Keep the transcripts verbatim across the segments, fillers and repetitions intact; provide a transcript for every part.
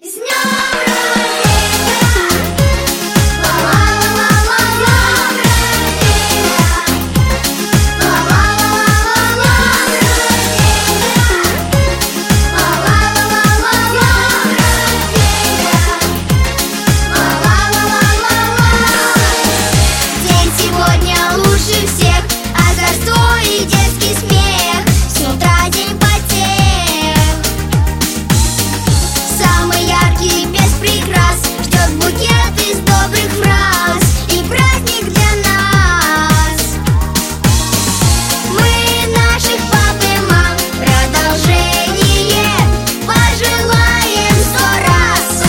С днем рождения! Ла-ла-ла-ла-ла-ла! Ла-ла-ла-ла-ла-ла! День сегодня лучше всех, озорство и детский смех. С утра день потех. Самый яркий без прикрас ждет букет из добрых фраз и праздник для нас. Мы наших пап и мам продолжение пожелаем сто раз.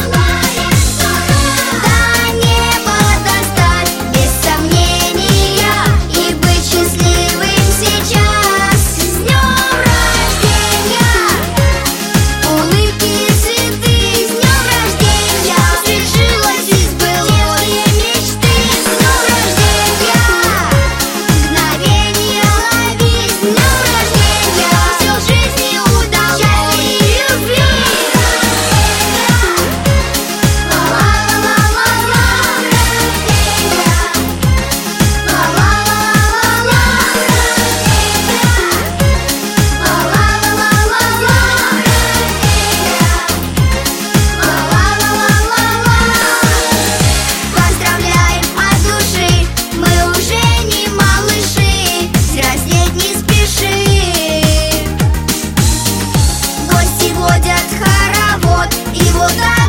До неба достать без сомнения и быть счастливым сейчас. С днем рождения! Улыбки и цветы, с днем рождения! Свершилось и сбылось мечты. С днем рождения! Мгновенье лови, с днем рождения! Все в жизни удалось, счастья и любви. Ла-ла-ла-ла-ла, поздравляем от души, мы уже не малыши, взрослеть не спеши. Гости водят хоровод, и вот так